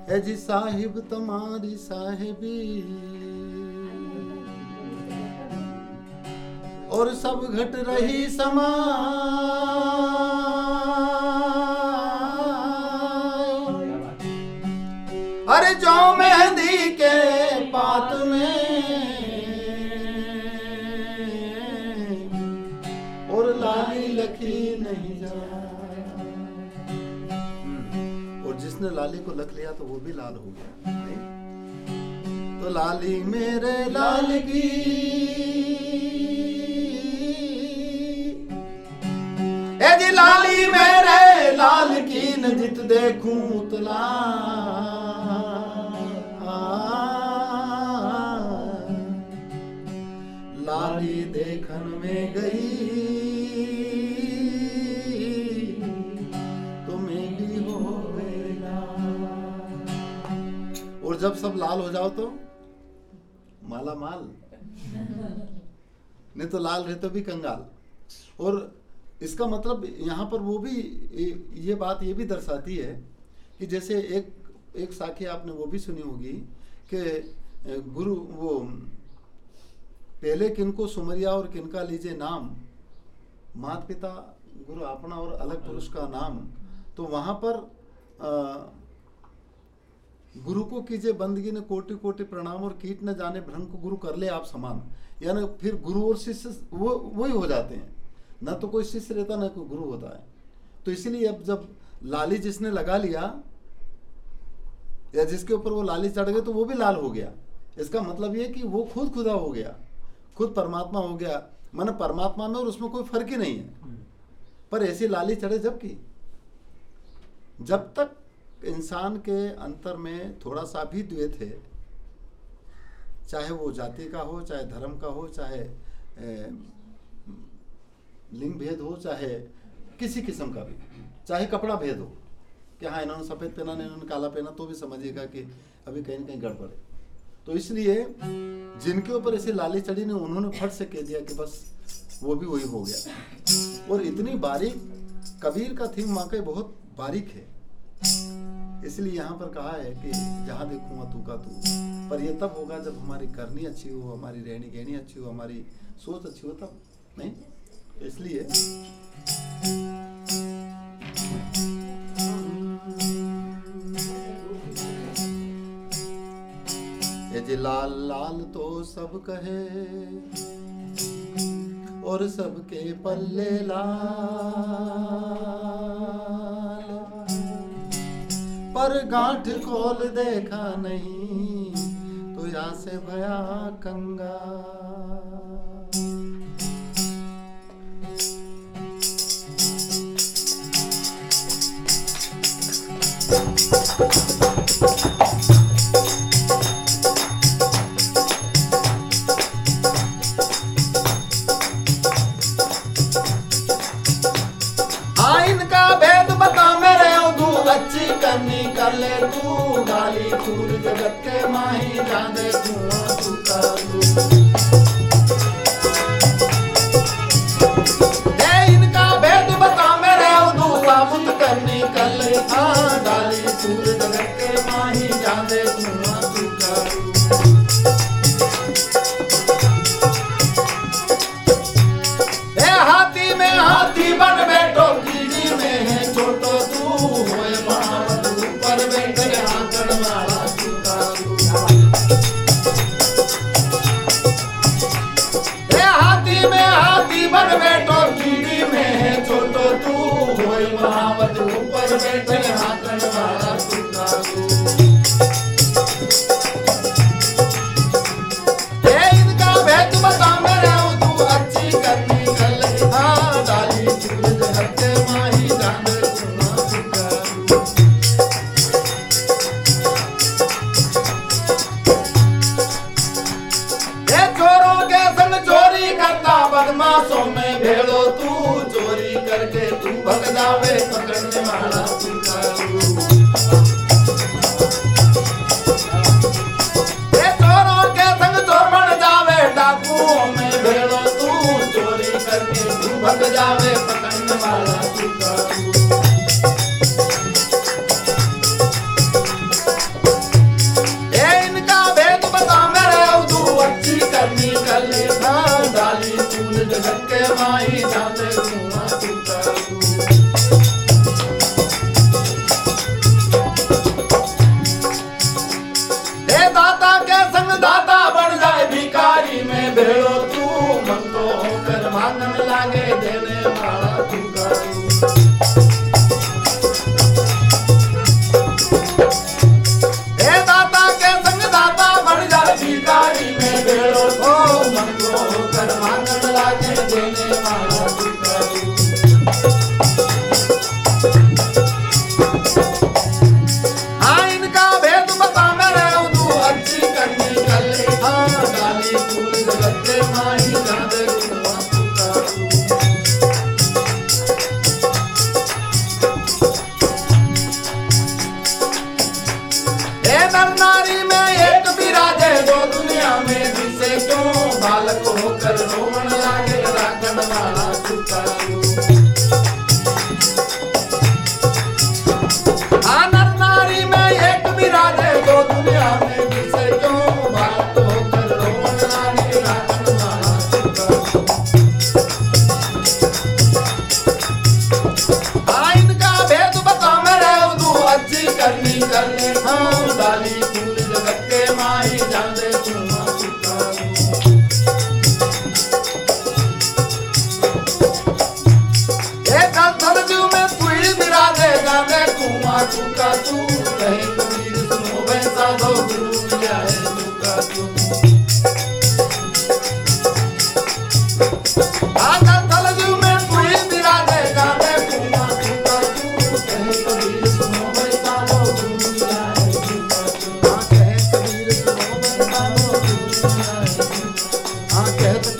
है जी साहिब तुम्हारी साहिबी, और सब घट रही समा, अरे जो मेहंदी के पात में और लाली लखी नहीं जा। और जिसने लाली को लख लिया तो वो भी लाल हो गया। तो लाली मेरे लाल की, ए जी लाली मेरे लाल की, न जित देखूं उतला, लाली देखन में गई तो मेली हो गई। और जब सब लाल हो जाओ तो माला माल, नहीं तो लाल रहे तो भी कंगाल। और इसका मतलब यहाँ पर वो भी ये बात ये भी दर्शाती है कि जैसे एक साखी आपने वो भी सुनी होगी कि गुरु वो पहले किनको सुमरिया और किनका लीजिए नाम, माता पिता गुरु अपना और अलग पुरुष का नाम। तो वहाँ पर गुरु को कीजिए बंदगी ने कोटि कोटि प्रणाम, और कीट न जाने भ्रम को गुरु कर ले आप समान। यानी फिर गुरु और शिष्य वही हो जाते हैं, ना तो कोई शिष्य रहता ना कोई गुरु होता है। तो इसीलिए अब जब लाली जिसने लगा लिया या जिसके ऊपर वो लाली चढ़ गए तो वो भी लाल हो गया। इसका मतलब ये कि वो खुद खुदा हो गया, खुद परमात्मा हो गया। माने परमात्मा में और उसमें कोई फर्क ही नहीं है। पर ऐसी लाली चढ़े जब तक इंसान के अंतर में थोड़ा सा भी द्वैत है, चाहे वो जाति का हो, चाहे धर्म का हो, चाहे लिंग भेद हो, चाहे किसी किस्म का भी, चाहे कपड़ा भेद हो कि हाँ इन्होंने सफ़ेद पहना इन्होंने काला पहना, तो भी समझिएगा कि अभी कहीं न कहीं गड़बड़ है। तो इसलिए जिनके ऊपर ऐसी लाली चढ़ी ने उन्होंने फट से कह दिया कि बस वो भी वही हो गया। और इतनी बारीक कबीर का थीम वाकई बहुत बारीक है। इसलिए यहाँ पर कहा है कि जहाँ देखूँगा तू का तू। पर ये तब होगा जब हमारी करनी अच्छी हो, हमारी रहनी गहनी अच्छी हो, हमारी सोच अच्छी हो, तब नहीं। इसलिए ये जी लाल लाल तो सब कहे और सबके पल्ले लाल, पर गांठ खोल देखा नहीं तो यहाँ से भया कंगाल। करनी कर ले तू गाली फूल जगत के माही जाने धुआं तू करू। इनका भेद बता मेरे उदू साबुत करनी कर ले गाली फूल जगत के माही जाने धुआं तू करू। हाथी में हाथी बन बैठो कीड़ी में है छोटो तू होए पर बैठे आंगन वाला हाथी में हाथी बन बैठो कीड़ी में है छोटो तू होए महावत ऊपर बैठे आंगन वाला इनका भेद बता मेरे तू अच्छी करनी कर ले डाली सूरज हटे माही जाने बदमाशों में भेड़ो तू चोरी करके तू भग जावे पकड़ने वाला तू करू। चोरों के संग चोर बन जावे डाकुओं में भेड़ो तू चोरी करके तू भग जावे पकड़ने वाला तू करू। क्यों बालक होकर रोवन लागे राखण वाला छूटा क्यों। नर नारी में एक विराजे दो दुनिया में दिसे क्यों बालक होकर रोवन लागे राखण वाला छूटा क्यों। इनका भेद बता मेरे उदू अच्छी करनी करने क्यों डाली फूल जगत के माही जाने चुमा छूटा क्यों। सरजू में तुई बिराजे जाने कुआ चुका तू कहे कबीर सुनो वैसा दो गुरु मिला है चुका तू। सरजू में तुई बिराजे जाने कुआ चुका तू कहे कबीर सुनो वैसा दो गुरु मिला है चुका तू। कहे कबीर सुनो वैसा दो गुरु मिला है चुका। कहत